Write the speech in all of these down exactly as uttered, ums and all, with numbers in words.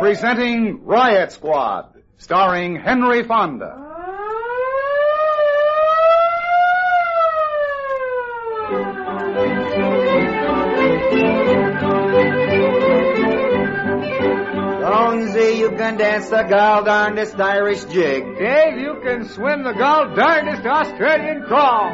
Presenting Riot Squad, starring Henry Fonda. Jonesy, you can dance the gall-darndest Irish jig. Dave, you can swim the gall-darndest Australian crawl.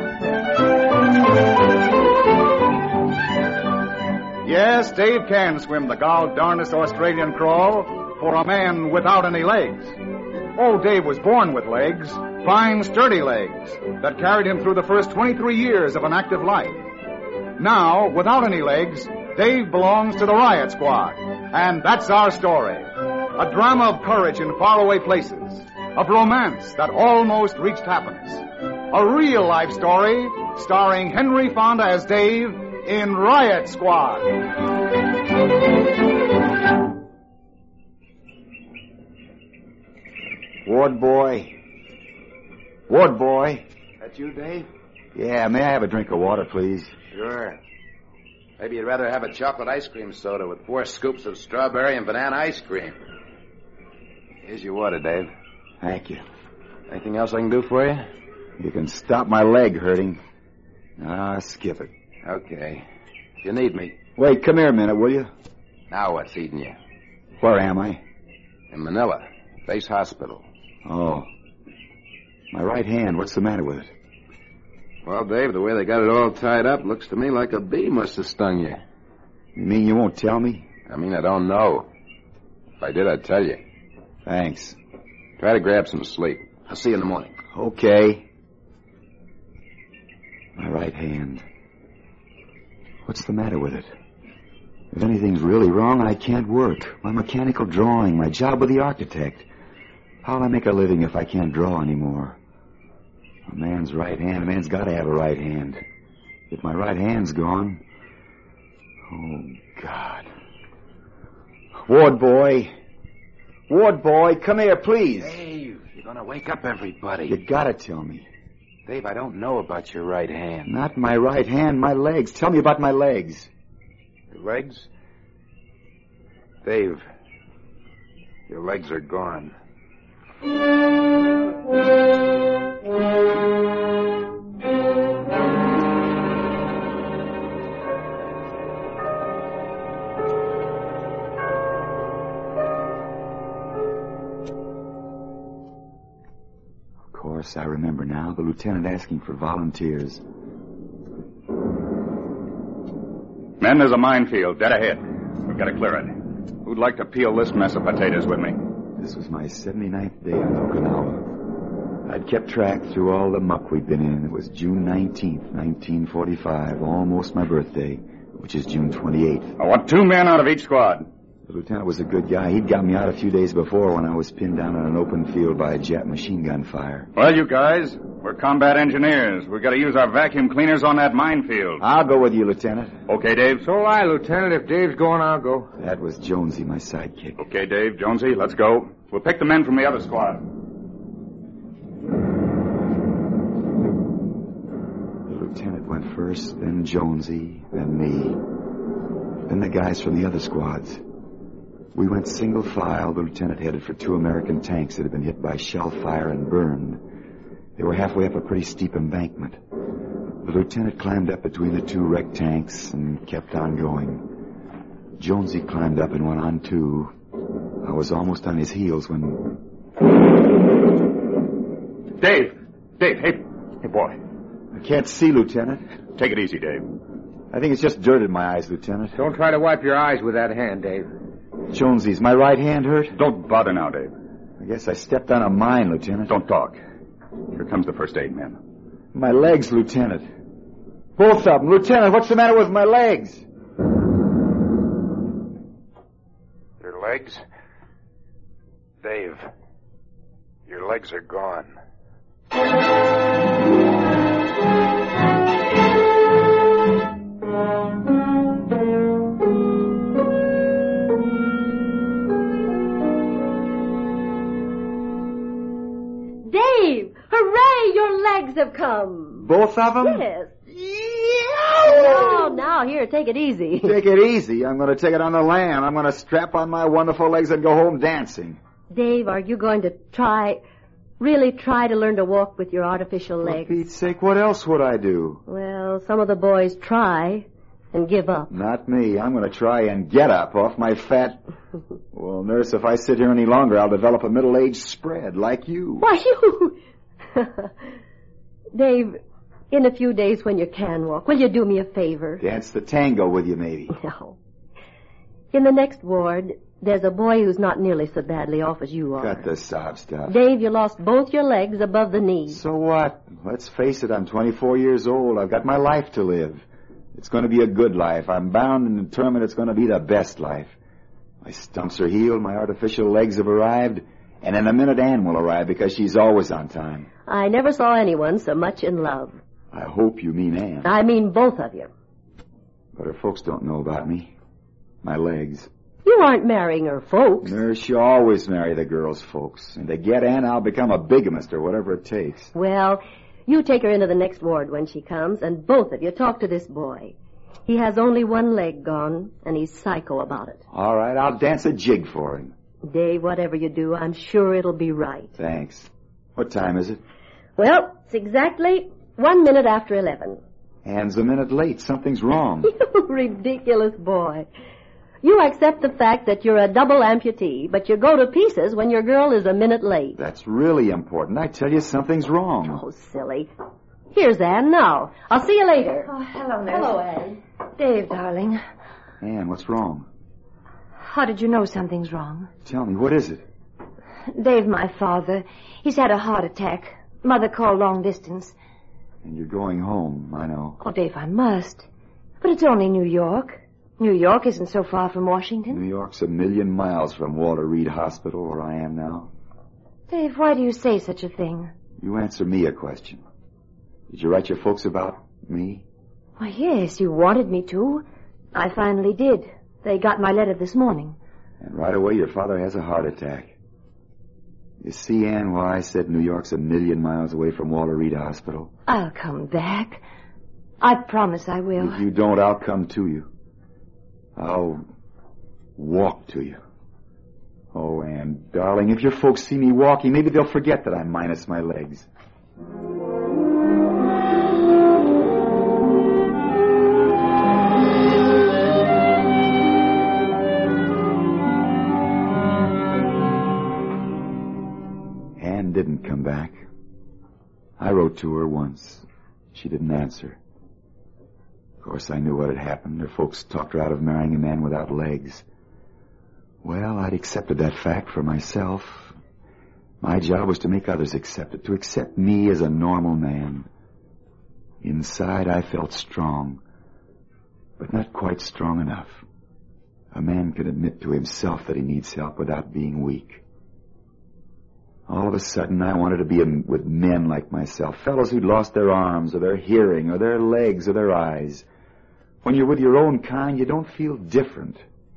Yes, Dave can swim the gall-darndest Australian crawl for a man without any legs. Oh, Dave was born with legs, fine, sturdy legs, that carried him through the first twenty-three years of an active life. Now, without any legs, Dave belongs to the Riot Squad. And that's our story. A drama of courage in faraway places. Of romance that almost reached happiness. A real-life story starring Henry Fonda as Dave in Riot Squad. Ward boy. Ward boy. That you, Dave? Yeah, may I have a drink of water, please? Sure. Maybe you'd rather have a chocolate ice cream soda with four scoops of strawberry and banana ice cream. Here's your water, Dave. Thank you. Anything else I can do for you? You can stop my leg hurting. Ah, skip it. Okay. If you need me. Wait, come here a minute, will you? Now what's eating you? Where am I? In Manila. Base Hospital. Oh. My right hand, what's the matter with it? Well, Dave, the way they got it all tied up looks to me like a bee must have stung you. You mean you won't tell me? I mean, I don't know. If I did, I'd tell you. Thanks. Try to grab some sleep. I'll see you in the morning. Okay. My right hand. What's the matter with it? If anything's really wrong, I can't work. My mechanical drawing, my job with the architect. How'll I make a living if I can't draw anymore? A man's right hand, a man's got to have a right hand. If my right hand's gone... Oh, God. Ward boy. Ward boy, come here, please. Dave, you're going to wake up everybody. You got to tell me. Dave, I don't know about your right hand. Not my right hand, my legs. Tell me about my legs. Your legs? Dave, your legs are gone. Of course, I remember now. The lieutenant asking for volunteers. Men, there's a minefield dead ahead. We've got to clear it. Who'd like to peel this mess of potatoes with me? This was my seventy-ninth day on Okinawa. I'd kept track through all the muck we'd been in. It was June nineteenth, nineteen forty-five, almost my birthday, which is June twenty-eighth. I want two men out of each squad. The lieutenant was a good guy. He'd got me out a few days before when I was pinned down on an open field by a Jap machine gun fire. Well, you guys, we're combat engineers. We've got to use our vacuum cleaners on that minefield. I'll go with you, Lieutenant. Okay, Dave? So will I, Lieutenant. If Dave's going, I'll go. That was Jonesy, my sidekick. Okay, Dave, Jonesy, let's go. We'll pick the men from the other squad. The lieutenant went first, then Jonesy, then me, then the guys from the other squads. We went single file. The lieutenant headed for two American tanks that had been hit by shell fire and burned. They were halfway up a pretty steep embankment. The lieutenant climbed up between the two wrecked tanks and kept on going. Jonesy climbed up and went on too. I was almost on his heels when... Dave! Dave, hey, hey, boy. I can't see, Lieutenant. Take it easy, Dave. I think it's just dirt in my eyes, Lieutenant. Don't try to wipe your eyes with that hand, Dave. Jonesy's my right hand hurt? Don't bother now, Dave. I guess I stepped on a mine, Lieutenant. Don't talk. Here comes the first aid man. My legs, Lieutenant. Both of them. Lieutenant, what's the matter with my legs? Your legs? Dave, your legs are gone. Dave, hooray, your legs have come. Both of them? Yes. Oh, now, here, take it easy. Take it easy. I'm going to take it on the lam. I'm going to strap on my wonderful legs and go home dancing. Dave, are you going to try, really try to learn to walk with your artificial legs? For Pete's sake, what else would I do? Well, some of the boys try and give up. Not me. I'm going to try and get up off my fat... Well, nurse, if I sit here any longer, I'll develop a middle-aged spread like you. Why, you... Dave, in a few days when you can walk, will you do me a favor? Dance the tango with you, maybe. No. In the next ward, there's a boy who's not nearly so badly off as you are. Cut the sob stuff. Dave, you lost both your legs above the knees. So what? Let's face it, I'm twenty-four years old. I've got my life to live. It's going to be a good life. I'm bound and determined it's going to be the best life. My stumps are healed, my artificial legs have arrived, and in a minute Ann will arrive because she's always on time. I never saw anyone so much in love. I hope you mean Ann. I mean both of you. But her folks don't know about me. My legs. You aren't marrying her folks. Nurse, you always marry the girl's folks. And to get Ann, I'll become a bigamist or whatever it takes. Well, you take her into the next ward when she comes, and both of you talk to this boy. He has only one leg gone, and he's psycho about it. All right, I'll dance a jig for him. Dave, whatever you do, I'm sure it'll be right. Thanks. What time is it? Well, it's exactly one minute after eleven. Ann's a minute late. Something's wrong. You ridiculous boy. You accept the fact that you're a double amputee, but you go to pieces when your girl is a minute late. That's really important. I tell you, something's wrong. Oh, silly. Here's Ann now. I'll see you later. Oh, hello, nurse. Hello, Ann. Dave, darling. Ann, what's wrong? How did you know something's wrong? Tell me, what is it? Dave, my father, he's had a heart attack. Mother called long distance. And you're going home, I know. Oh, Dave, I must. But it's only New York. New York isn't so far from Washington. New York's a million miles from Walter Reed Hospital, where I am now. Dave, why do you say such a thing? You answer me a question. Did you write your folks about me? Why, yes, you wanted me to. I finally did. They got my letter this morning. And right away your father has a heart attack. You see, Ann, why I said New York's a million miles away from Walter Reed Hospital? I'll come back. I promise I will. If you don't, I'll come to you. I'll walk to you. Oh, Ann, darling, if your folks see me walking, maybe they'll forget that I'm minus my legs. Ann didn't come back. I wrote to her once. She didn't answer. Of course, I knew what had happened. Her folks talked her out of marrying a man without legs. Well, I'd accepted that fact for myself. My job was to make others accept it, to accept me as a normal man. Inside, I felt strong, but not quite strong enough. A man can admit to himself that he needs help without being weak. All of a sudden, I wanted to be with men like myself, fellows who'd lost their arms or their hearing or their legs or their eyes. When you're with your own kind, you don't feel different.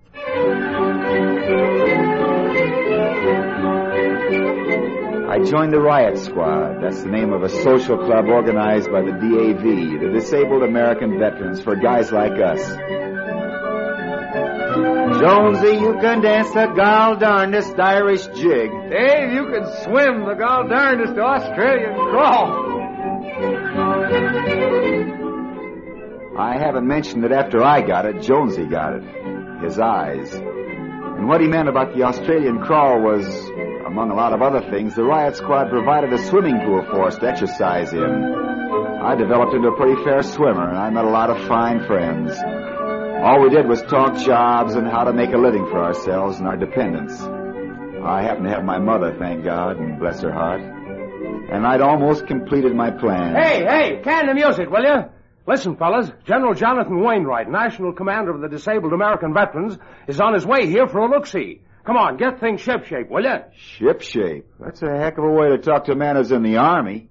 I joined the Riot Squad. That's the name of a social club organized by the D A V, the Disabled American Veterans, for guys like us. Jonesy, you can dance the gol darndest Irish jig. Dave, you can swim the gol darndest Australian crawl. I haven't mentioned that after I got it, Jonesy got it. His eyes. And what he meant about the Australian crawl was, among a lot of other things, the Riot Squad provided a swimming pool for us to exercise in. I developed into a pretty fair swimmer, and I met a lot of fine friends. All we did was talk jobs and how to make a living for ourselves and our dependents. I happen to have my mother, thank God, and bless her heart. And I'd almost completed my plan. Hey, hey, can the music, will you? Listen, fellas, General Jonathan Wainwright, National Commander of the Disabled American Veterans, is on his way here for a look-see. Come on, get things ship-shape, will you? Ship-shape? That's a heck of a way to talk to a man who's in the Army.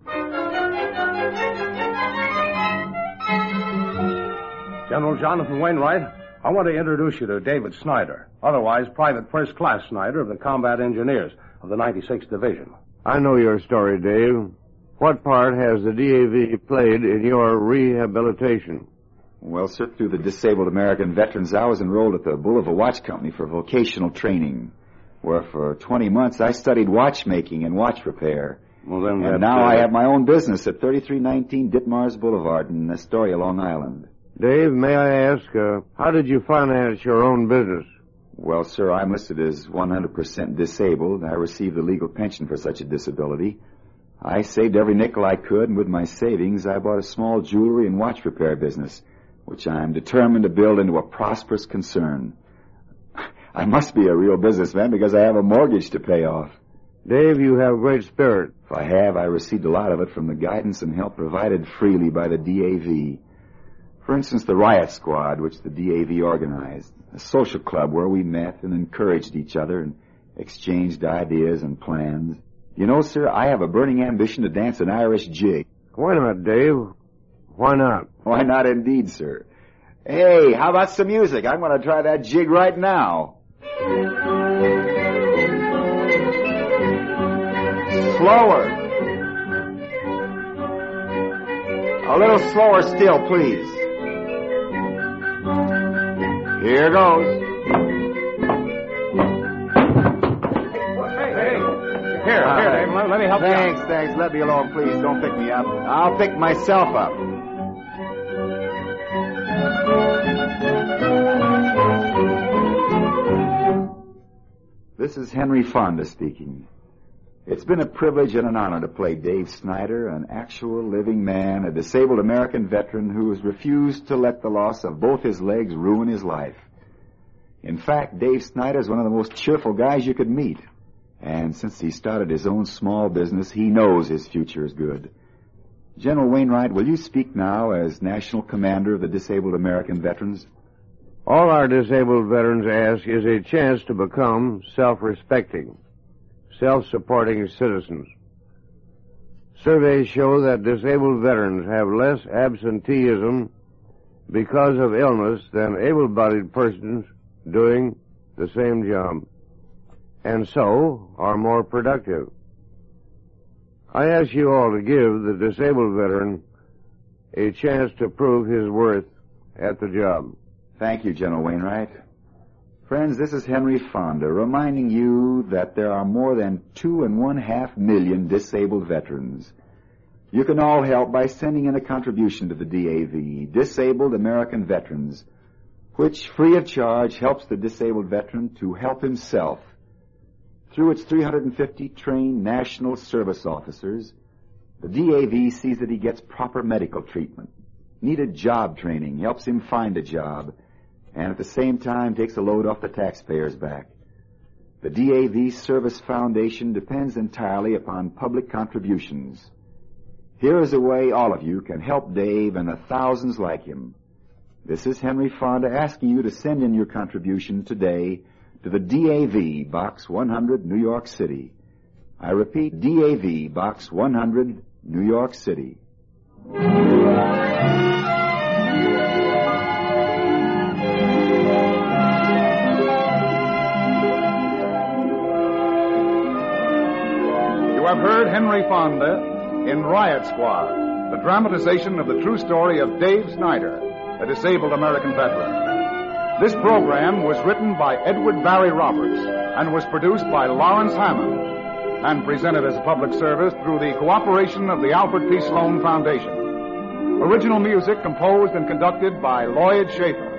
General Jonathan Wainwright, I want to introduce you to David Snyder, otherwise Private First Class Snyder of the Combat Engineers of the ninety-sixth Division. I know your story, Dave. What part has the D A V played in your rehabilitation? Well, sir, through the Disabled American Veterans, I was enrolled at the Bulova Watch Company for vocational training, where for twenty months I studied watchmaking and watch repair. Well, then and now uh, I have my own business at thirty-three nineteen Ditmars Boulevard in Astoria, Long Island. Dave, may I ask, uh, how did you finance your own business? Well, sir, I'm listed as one hundred percent disabled. I received a legal pension for such a disability. I saved every nickel I could, and with my savings, I bought a small jewelry and watch repair business, which I'm determined to build into a prosperous concern. I must be a real businessman because I have a mortgage to pay off. Dave, you have great spirit. If I have, I received a lot of it from the guidance and help provided freely by the D A V. For instance, the Riot Squad, which the D A V organized, a social club where we met and encouraged each other and exchanged ideas and plans. You know, sir, I have a burning ambition to dance an Irish jig. Why not, Dave? Why not? Why not indeed, sir? Hey, how about some music? I'm going to try that jig right now. Slower. A little slower still, please. Here goes. Here, All here, right. Dave, let, let me help Thanks, you. thanks. Let me alone, please. Don't pick me up. I'll pick myself up. This is Henry Fonda speaking. It's been a privilege and an honor to play Dave Snyder, an actual living man, a disabled American veteran who has refused to let the loss of both his legs ruin his life. In fact, Dave Snyder is one of the most cheerful guys you could meet. And since he started his own small business, he knows his future is good. General Wainwright, will you speak now as National Commander of the Disabled American Veterans? All our disabled veterans ask is a chance to become self-respecting, self-supporting citizens. Surveys show that disabled veterans have less absenteeism because of illness than able-bodied persons doing the same job, and so are more productive. I ask you all to give the disabled veteran a chance to prove his worth at the job. Thank you, General Wainwright. Friends, this is Henry Fonda reminding you that there are more than two and one half million disabled veterans. You can all help by sending in a contribution to the D A V, Disabled American Veterans, which, free of charge, helps the disabled veteran to help himself. Through its three hundred fifty trained national service officers, the D A V sees that he gets proper medical treatment, needed job training, helps him find a job, and at the same time takes a load off the taxpayer's back. The D A V Service Foundation depends entirely upon public contributions. Here is a way all of you can help Dave and the thousands like him. This is Henry Fonda asking you to send in your contribution today to the D A V, Box one hundred, New York City. I repeat, D A V, Box one hundred, New York City. You have heard Henry Fonda in Riot Squad, the dramatization of the true story of Dave Snyder, a disabled American veteran. This program was written by Edward Barry Roberts and was produced by Lawrence Hammond and presented as a public service through the cooperation of the Alfred P. Sloan Foundation. Original music composed and conducted by Lloyd Schaefer.